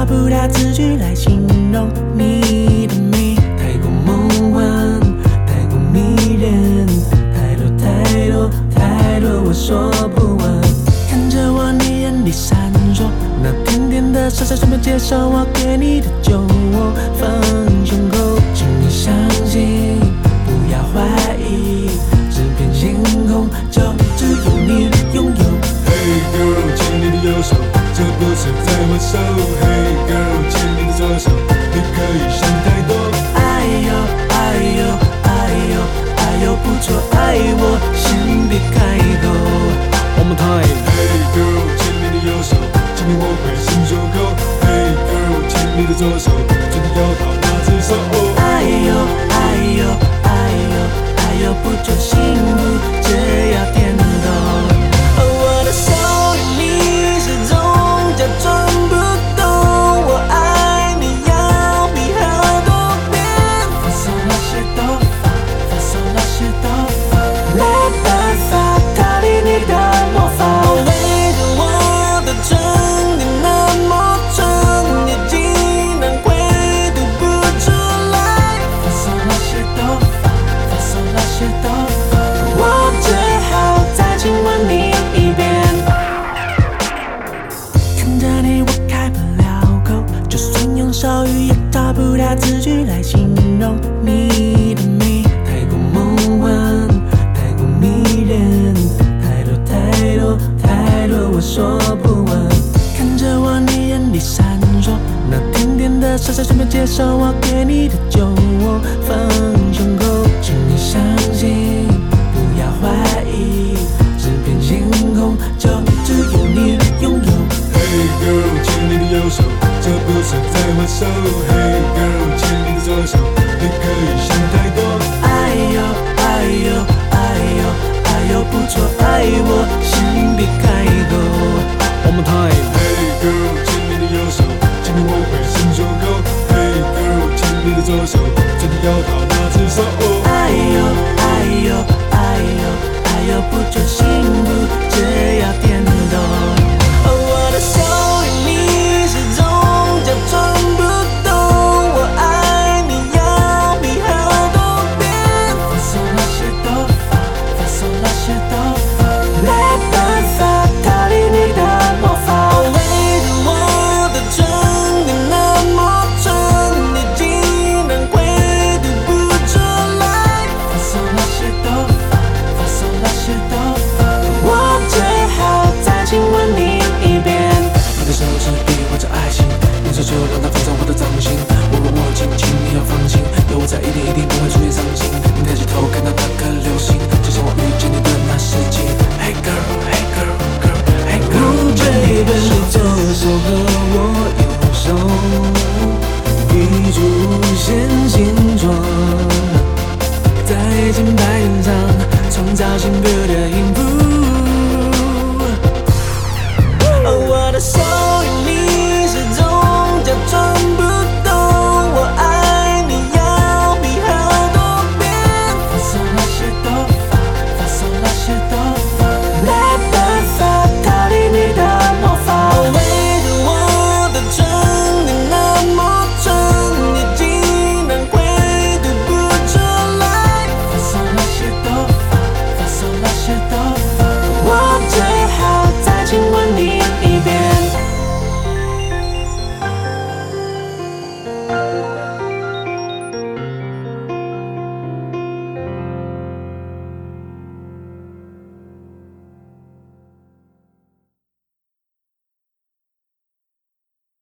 不了字句来形容你的美，太过梦幻，太过迷人，太多太多太多我说不完。看着我，你眼里闪烁，那甜甜的傻傻准备接受我给你的酒窝，放胸口，请你相信，不要怀疑，这片星空就只有你拥有。 Hey girl， 牵你的右手，这不是在玩手。Hey girl， 牵你的左手，你可以想太多。 哎呦哎呦哎呦哎呦不错，爱我先别开口。One more time。Hey girl， 牵你的右手，今天我会心中口。Hey girl， 牵你的左手，真的要到那只手。 哎呦哎呦哎呦哎呦不错，幸福只要点头。我的手里你始终假装不懂，我爱你要比好多遍。放松那些头发，放松那些头发，没办法逃离你的魔法。围着我的唇，你那么纯，也竟然会吐不出来。放松那些头发，放松那些头发，我只好再亲吻你一遍。看着你，我开不了口，就算用手语也找不了字句来形容你的美，太过梦幻，太过迷人，太多太多太多我说不完。看着我，你眼里闪烁，那甜甜的傻傻准备接受我给你的酒窝，放胸口，请你相信，不要怀疑，这片星空就只有你拥有。 Hey girl， 牵你的右手，这不是在玩手。Hey girl， 牵你的左手，你可以想太多。 哎呦哎呦哎呦哎呦不错，爱我。